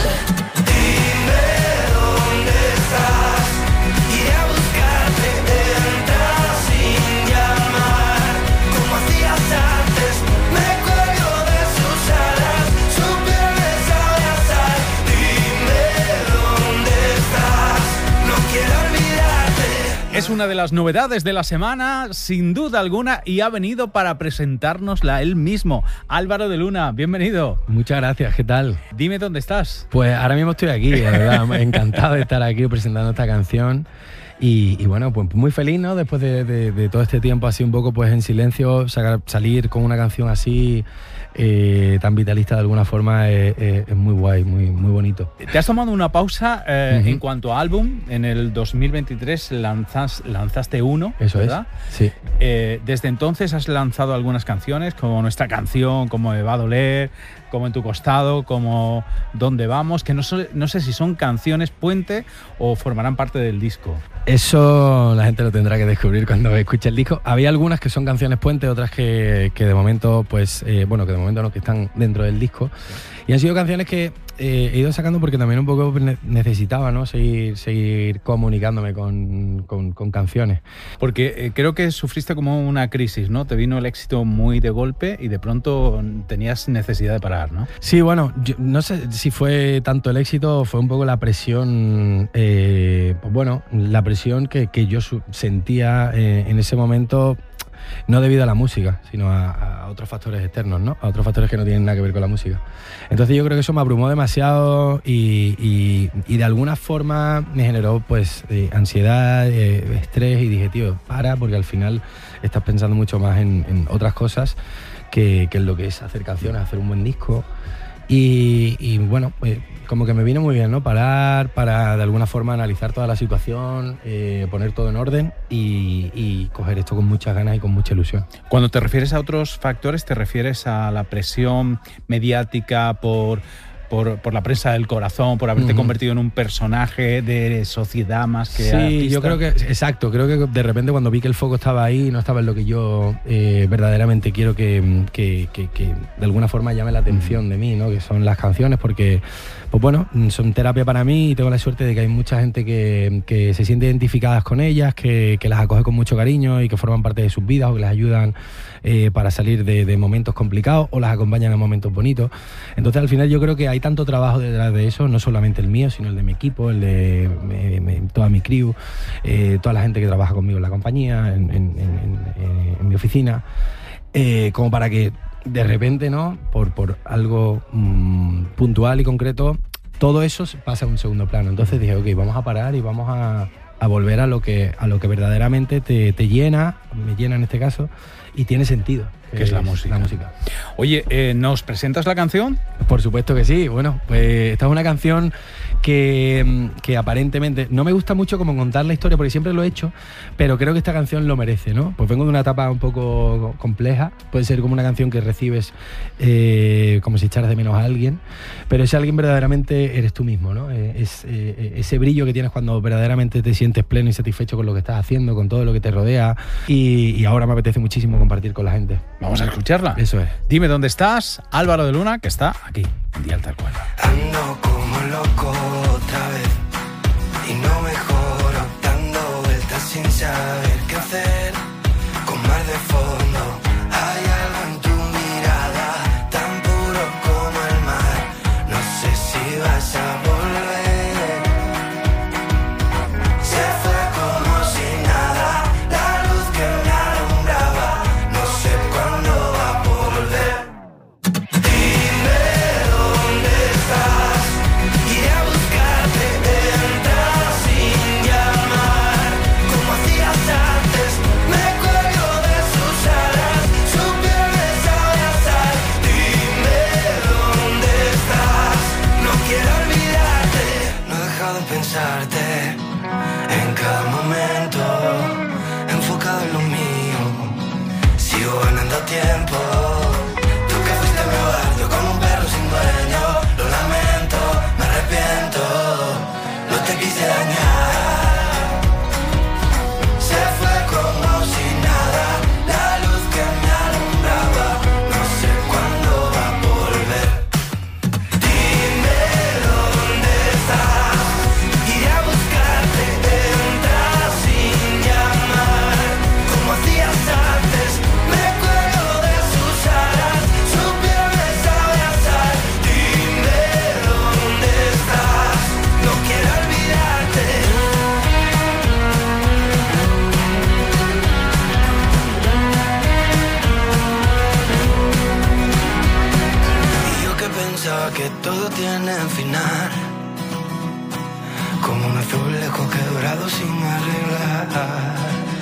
Dime dónde estás, iré a buscarte, entras sin llamar, como hacías antes. Me cuelgo de sus alas, su piel me sabe a sal. Dime dónde estás, no quiero olvidarte. Es una de las novedades de la semana, sin duda alguna, y ha venido para presentárnosla él mismo. Álvaro de Luna, bienvenido. Muchas gracias, ¿qué tal? Dime dónde estás. Pues ahora mismo estoy aquí, de verdad, encantado de estar aquí presentando esta canción. Y, y bueno, pues muy feliz, ¿no? Después de, de, de todo este tiempo así un poco pues en silencio, sacar, salir con una canción así eh, tan vitalista de alguna forma es, es, es muy guay, muy, muy bonito. Te has tomado una pausa eh, Uh-huh. en cuanto a álbum. En el dos mil veintitrés lanzas, lanzaste uno, Eso ¿verdad? es, sí. Eh, desde entonces has lanzado algunas canciones, como Nuestra Canción, como Me Va a Doler, como En Tu Costado, como Dónde Vamos, que no, so, no sé si son canciones puente o formarán parte del disco. Eso la gente lo tendrá que descubrir cuando escuche el disco. Había algunas que son canciones puente, otras que, que de momento, pues, eh, bueno, que de momento no, que están dentro del disco. Y han sido canciones que eh, he ido sacando porque también un poco necesitaba, ¿no? Seguir, seguir comunicándome con, con, con canciones. Porque eh, creo que sufriste como una crisis, ¿no? Te vino el éxito muy de golpe y de pronto tenías necesidad de parar, ¿no? Sí, bueno, yo no sé si fue tanto el éxito o fue un poco la presión, eh, pues bueno, la presión que, que yo sentía eh, en ese momento, no debido a la música, sino a, a otros factores externos, ¿no? A otros factores que no tienen nada que ver con la música. Entonces yo creo que eso me abrumó demasiado y, y, y de alguna forma me generó pues eh, ansiedad, eh, estrés, y dije, tío, para, porque al final estás pensando mucho más en, en otras cosas que, que en lo que es hacer canciones, hacer un buen disco. Y, y bueno, pues como que me vino muy bien, ¿no? Parar para de alguna forma analizar toda la situación, eh, poner todo en orden y, y coger esto con muchas ganas y con mucha ilusión. Cuando te refieres a otros factores, ¿te refieres a la presión mediática por, por, por la prensa del corazón, por haberte Ujú. convertido en un personaje de sociedad más que Sí, artista. yo creo que, exacto, creo que de repente cuando vi que el foco estaba ahí, no estaba en lo que yo eh, verdaderamente quiero que, que, que, que de alguna forma llame la atención de mí, ¿no? Que son las canciones, porque, pues bueno, son terapia para mí y tengo la suerte de que hay mucha gente que, que se siente identificadas con ellas, que, que las acoge con mucho cariño y que forman parte de sus vidas o que les ayudan eh, para salir de, de momentos complicados o las acompañan en momentos bonitos. Entonces, al final yo creo que hay tanto trabajo detrás de eso, no solamente el mío, sino el de mi equipo, el de me, me, toda mi crew, eh, toda la gente que trabaja conmigo en la compañía, en, en, en, en, en mi oficina, eh, como para que de repente, ¿no? Por, por algo mmm, puntual y concreto, todo eso pasa a un segundo plano. Entonces dije, ok, vamos a parar y vamos a, a volver a lo que, a lo que verdaderamente te, te llena, me llena en este caso, y tiene sentido. Que es la música. La música. Oye, eh, ¿nos presentas la canción? Por supuesto que sí. Bueno, pues esta es una canción que, que aparentemente no me gusta mucho como contar la historia, porque siempre lo he hecho, pero creo que esta canción lo merece, ¿no? Pues vengo de una etapa un poco compleja, puede ser como una canción que recibes eh, como si echaras de menos a alguien, pero ese alguien verdaderamente eres tú mismo, ¿no? Es eh, ese brillo que tienes cuando verdaderamente te sientes pleno y satisfecho con lo que estás haciendo, con todo lo que te rodea, y, y ahora me apetece muchísimo compartir con la gente. Vamos a escucharla. Eso es. Dime dónde estás, Álvaro de Luna, que está aquí, en Dial Tal Cual. Ando como loco otra vez y no mejoro, dando vueltas sin saber qué hacer. Con mar de fondo hay algo en tu mirada, tan puro como el mar. No sé si vas a volver. Se fue como si nada, la luz que me alumbraba. No sé cuándo va a volver. Dime dónde estás, iré a buscarte, entras sin llamar, como hacías antes. Me cuelgo de sus alas, su piel me sabe a sal. Dime dónde estás, no quiero olvidarte. No he dejado de pensarte en cada momento, enfocado en lo mío. Sigo ganando tiempo. Tú que fuiste mi hogar, yo como un perro sin dueño. Lo lamento, me arrepiento, no te quise dañar. Se fue como si nada, la luz que me alumbraba. No sé cuándo va a volver. Dime dónde estás, iré a buscarte, entras sin llamar, como hacías antes. Me cuelgo de sus alas, su piel me sabe a sal. Dime dónde estás, no quiero olvidarte. Y yo que pensaba que todo tiene final, como un azulejo que he durado sin arreglar.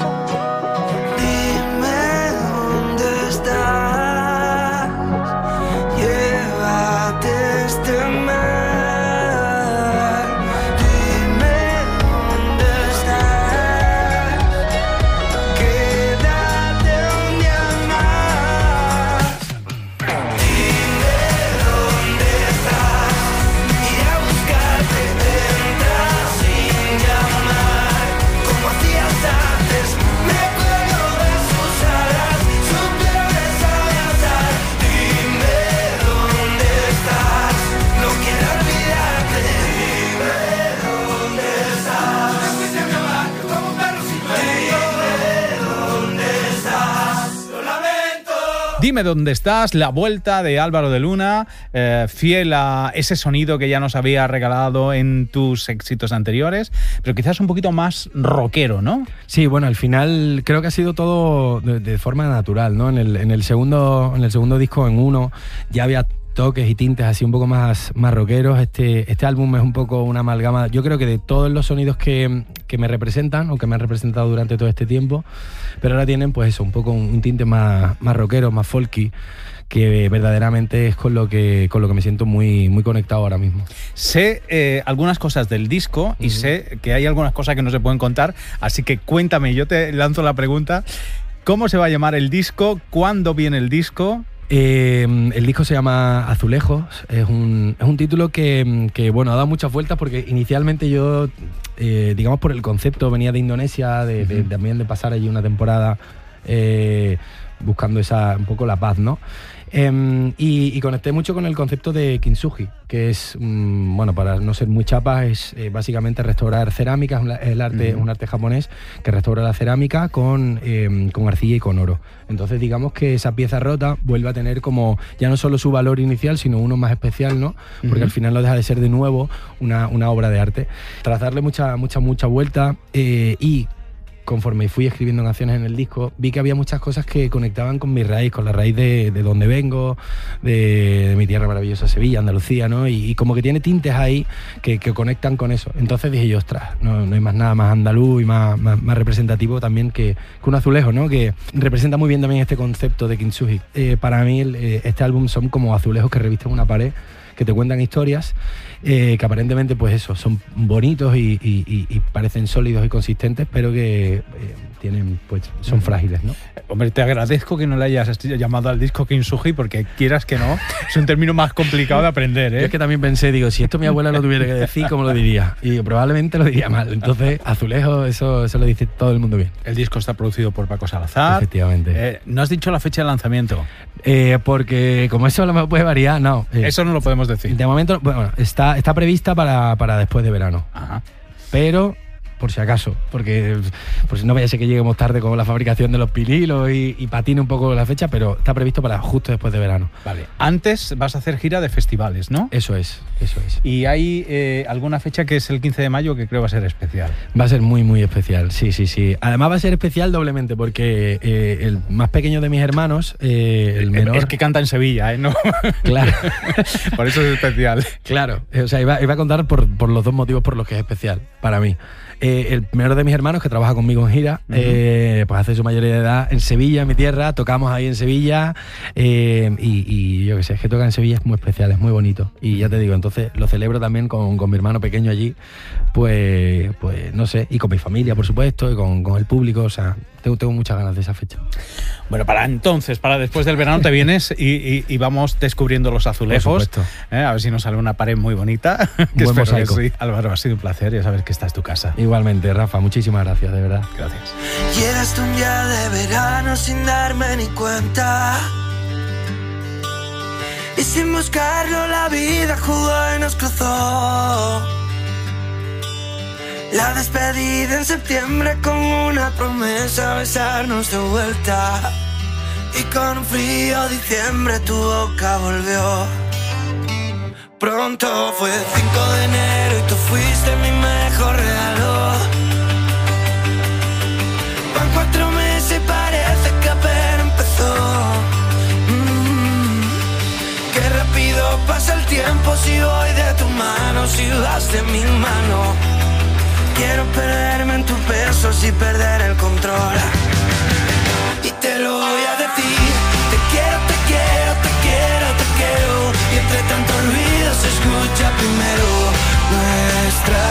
Dime dónde estás, llévate este mal. Dime dónde estás, quédate un día más. Dime dónde estás, iré a buscarte, entras sin llamar, como hacías antes. Me cuelgo de sus alas, su piel me sabe a sal. Dime dónde estás, no quiero olvidarte. Dime dónde estás, tú fuiste mi hogar, yo como un perro sin dueño. Dime dónde estás, lo lamento. Dime dónde estás, la vuelta de Álvaro de Luna, eh, fiel a ese sonido que ya nos había regalado en tus éxitos anteriores, pero quizás un poquito más rockero, ¿no? Sí, bueno, al final creo que ha sido todo de, de forma natural, ¿no? En el, en el segundo, en el segundo disco, en uno, ya había toques y tintes así un poco más, más rockeros. Este, este álbum es un poco una amalgama, yo creo que de todos los sonidos que, que me representan o que me han representado durante todo este tiempo, pero ahora tienen pues eso, un poco un, un tinte más, más rockero, más folky, que verdaderamente es con lo que, con lo que me siento muy, muy conectado ahora mismo. Sé eh, algunas cosas del disco y sé que hay algunas cosas que no se pueden contar, así que cuéntame, yo te lanzo la pregunta, ¿cómo se va a llamar el disco? ¿Cuándo viene el disco? Eh, el disco se llama Azulejos, es un, es un título que, que, bueno, ha dado muchas vueltas porque inicialmente yo, eh, digamos por el concepto, venía de Indonesia, de, de, también de pasar allí una temporada eh, buscando esa, un poco la paz, ¿no? Eh, y, y conecté mucho con el concepto de kintsugi, que es, mmm, bueno, para no ser muy chapa, es eh, básicamente restaurar cerámica, es un, el arte, uh-huh. un arte japonés que restaura la cerámica con, eh, con arcilla y con oro. Entonces digamos que esa pieza rota vuelve a tener como ya no solo su valor inicial, sino uno más especial, ¿no? Porque uh-huh. al final no deja de ser de nuevo una, una obra de arte. Tras darle mucha, mucha, mucha vuelta eh, y conforme fui escribiendo canciones en el disco, vi que había muchas cosas que conectaban con mi raíz, con la raíz de, de donde vengo, de, de mi tierra maravillosa, Sevilla, Andalucía, ¿no? Y, y como que tiene tintes ahí que, que conectan con eso. Entonces dije yo, ostras, no, no hay más nada más andaluz y más, más, más representativo también que, que un azulejo, ¿no? Que representa muy bien también este concepto de kintsugi. Eh, para mí el, eh, este álbum son como azulejos que revisten una pared, que te cuentan historias eh, que aparentemente pues eso, son bonitos y, y, y, y parecen sólidos y consistentes, pero que eh, tienen, pues, son mm. frágiles, ¿no? Hombre, te agradezco que no le hayas llamado al disco kintsugi, porque quieras que no, es un término más complicado de aprender, ¿eh? Yo es que también pensé, digo, si esto mi abuela lo tuviera que decir, ¿cómo lo diría? Y digo, probablemente lo diría mal. Entonces, azulejo, eso, eso lo dice todo el mundo bien. El disco está producido por Paco Salazar. Efectivamente. Eh, ¿No has dicho la fecha de lanzamiento? Eh, porque como eso a lo mejor puede variar, no. Eh, eso no lo podemos decir. De momento, bueno, está, está prevista para, para después de verano. Ajá. Pero, por si acaso, porque por si no vaya a ser que lleguemos tarde con la fabricación de los pinilos y, y patine un poco la fecha, pero está previsto para justo después de verano. Vale. Antes vas a hacer gira de festivales, ¿no? Eso es, eso es. Y hay eh, alguna fecha que es el quince de mayo que creo va a ser especial. Va a ser muy, muy especial, sí, sí, sí. Además va a ser especial doblemente porque eh, el más pequeño de mis hermanos, eh, el menor... Es que canta en Sevilla, ¿eh? ¿No? Claro. Por eso es especial. Claro, o sea, iba, iba a contar por, por los dos motivos por los que es especial para mí. Eh, el menor de mis hermanos, que trabaja conmigo en gira, uh-huh. eh, pues hace su mayoría de edad en Sevilla, en mi tierra, tocamos ahí en Sevilla eh, y, y yo qué sé, es que tocar en Sevilla es muy especial, es muy bonito. Y ya te digo, entonces lo celebro también con, con mi hermano pequeño allí, pues, pues no sé, y con mi familia, por supuesto, y con, con el público, o sea, tengo, tengo muchas ganas de esa fecha. Bueno, para entonces, para después del verano te vienes y, y, y vamos descubriendo los azulejos, eh, a ver si nos sale una pared muy bonita. Que buen espero mosaico. Que sí. Álvaro, ha sido un placer, ya sabes que esta es tu casa. Igualmente, Rafa, muchísimas gracias, de verdad. Gracias. Llegaste un día de verano sin darme ni cuenta, y sin buscarlo la vida jugó y nos cruzó. La despedida en septiembre con una promesa, besarnos de vuelta, y con un frío diciembre tu boca volvió. Pronto fue cinco de enero y tú fuiste mi mejor regalo. Van cuatro meses y parece que apenas empezó. Mm, qué rápido pasa el tiempo si voy de tu mano, si vas de mi mano. Quiero perderme en tus besos y perder el control. Y te lo voy a decir, te quiero, te quiero, te quiero, te quiero. Y entre tanto ruido se escucha primero nuestra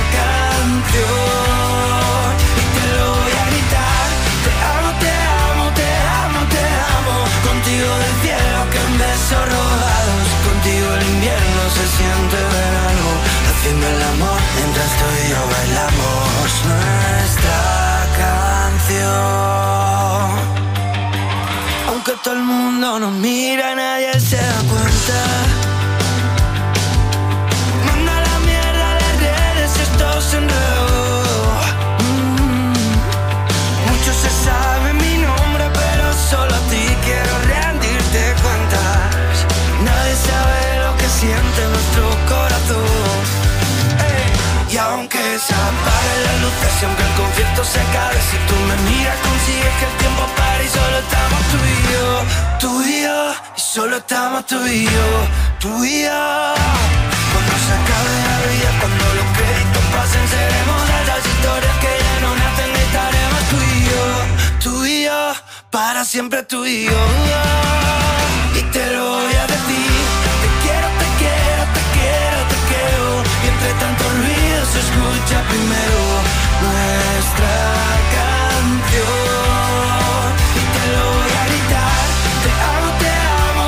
canción. Y te lo voy a gritar, te amo, te amo, te amo, te amo. Contigo del cielo que en besos robados, contigo el invierno se siente verano. Haciendo el amor mientras tú y yo bailamos nuestra canción. Aunque todo el mundo nos mira y nadie se da cuenta. Manda la mierda a las redes, esto se enredó. Mm. Muchos se saben mi nombre, pero solo a ti quiero rendirte cuentas. Nadie sabe lo que siente nuestro corazón. Y aunque se apaguen las luces y aunque el concierto se acabe, si tú me miras consigues que el tiempo pare y solo estamos tú y yo, tú y yo, y solo estamos tú y yo, tú y yo. Cuando se acabe la vida, cuando los créditos pasen, seremos de esas historias que ya no nacen, estaremos tú y yo, tú y yo, para siempre tú y yo. Y te lo voy a decir, te quiero, te quiero, te quiero, te quiero. Y entre tanto ruido se escucha primero nuestra canción. Y te lo voy a gritar, te amo, te amo,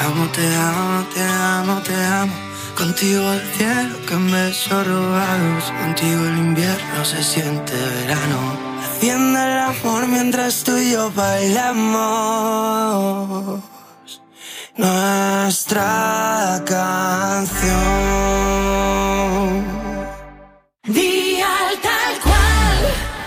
amo, te amo, te amo, te amo. Contigo el cielo que en besos robados, contigo el invierno se siente verano. Haciendo el amor mientras tú y yo bailamos nuestra canción. Dial tal cual.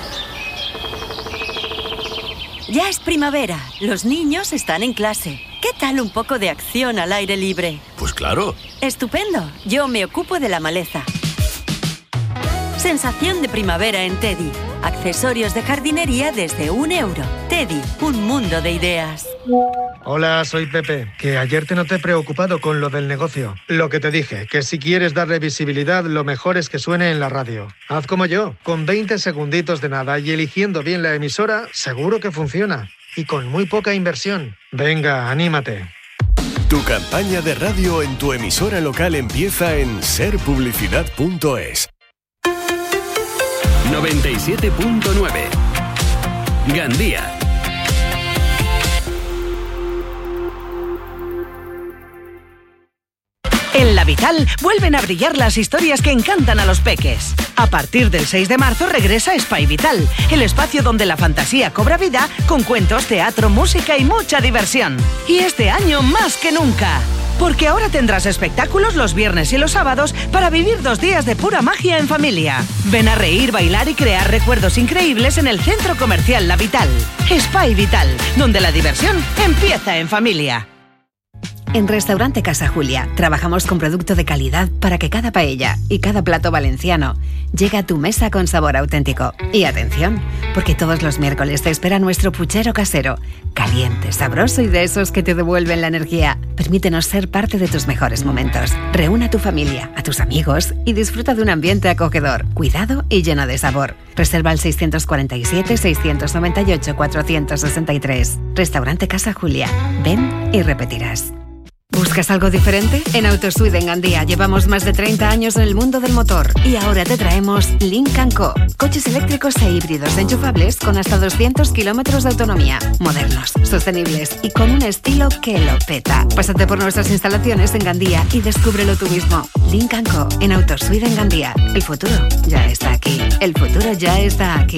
Ya es primavera, los niños están en clase. ¿Qué tal un poco de acción al aire libre? Pues claro. Estupendo, yo me ocupo de la maleza. Sensación de primavera en Teddy. Accesorios de jardinería desde un euro. Teddy, un mundo de ideas. Hola, soy Pepe, que ayer te noté preocupado con lo del negocio. Lo que te dije, que si quieres darle visibilidad, lo mejor es que suene en la radio. Haz como yo, con veinte segunditos de nada y eligiendo bien la emisora, seguro que funciona. Y con muy poca inversión. Venga, anímate. Tu campaña de radio en tu emisora local empieza en ser publicidad punto es. noventa y siete punto nueve Gandía. En La Vital vuelven a brillar las historias que encantan a los peques. A partir del seis de marzo regresa Spy Vital, el espacio donde la fantasía cobra vida con cuentos, teatro, música y mucha diversión. Y este año más que nunca, porque ahora tendrás espectáculos los viernes y los sábados para vivir dos días de pura magia en familia. Ven a reír, bailar y crear recuerdos increíbles en el Centro Comercial La Vital. Spy Vital, donde la diversión empieza en familia. En Restaurante Casa Julia trabajamos con producto de calidad para que cada paella y cada plato valenciano llegue a tu mesa con sabor auténtico. Y atención, porque todos los miércoles te espera nuestro puchero casero, caliente, sabroso y de esos que te devuelven la energía. Permítenos ser parte de tus mejores momentos. Reúna a tu familia, a tus amigos y disfruta de un ambiente acogedor, cuidado y lleno de sabor. Reserva al seiscientos cuarenta y siete, seiscientos noventa y ocho, cuatrocientos sesenta y tres. Restaurante Casa Julia. Ven y repetirás. ¿Buscas algo diferente? En Autosuite en Gandía llevamos más de treinta años en el mundo del motor y ahora te traemos Lynk and Co. Coches eléctricos e híbridos enchufables con hasta doscientos kilómetros de autonomía, modernos, sostenibles y con un estilo que lo peta. Pásate por nuestras instalaciones en Gandía y descúbrelo tú mismo. Lynk and Co. en Autosuite en Gandía. El futuro ya está aquí. El futuro ya está aquí.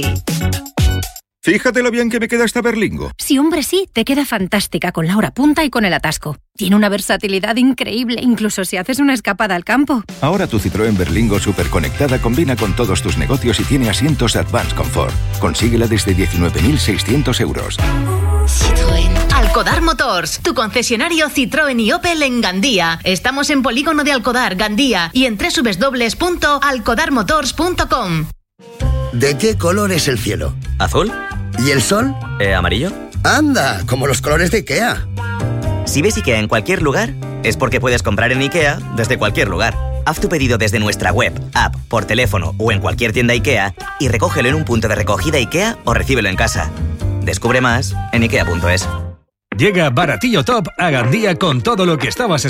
Fíjate lo bien que me queda esta Berlingo. Sí, hombre, sí, te queda fantástica con la hora punta y con el atasco. Tiene una versatilidad increíble, incluso si haces una escapada al campo. Ahora tu Citroën Berlingo superconectada combina con todos tus negocios y tiene asientos Advanced Comfort. Consíguela desde diecinueve mil seiscientos euros. Citroën. Alcodar Motors, tu concesionario Citroën y Opel en Gandía. Estamos en Polígono de Alcodar, Gandía, y en doble u doble u doble u punto alcodar motors punto com. ¿De qué color es el cielo? ¿Azul? ¿Y el sol? Eh, ¿amarillo? ¡Anda! Como los colores de IKEA. Si ves IKEA en cualquier lugar, es porque puedes comprar en IKEA desde cualquier lugar. Haz tu pedido desde nuestra web, app, por teléfono o en cualquier tienda IKEA y recógelo en un punto de recogida IKEA o recíbelo en casa. Descubre más en ikea punto es. Llega Baratillo Top a Gandía con todo lo que estabas esperando.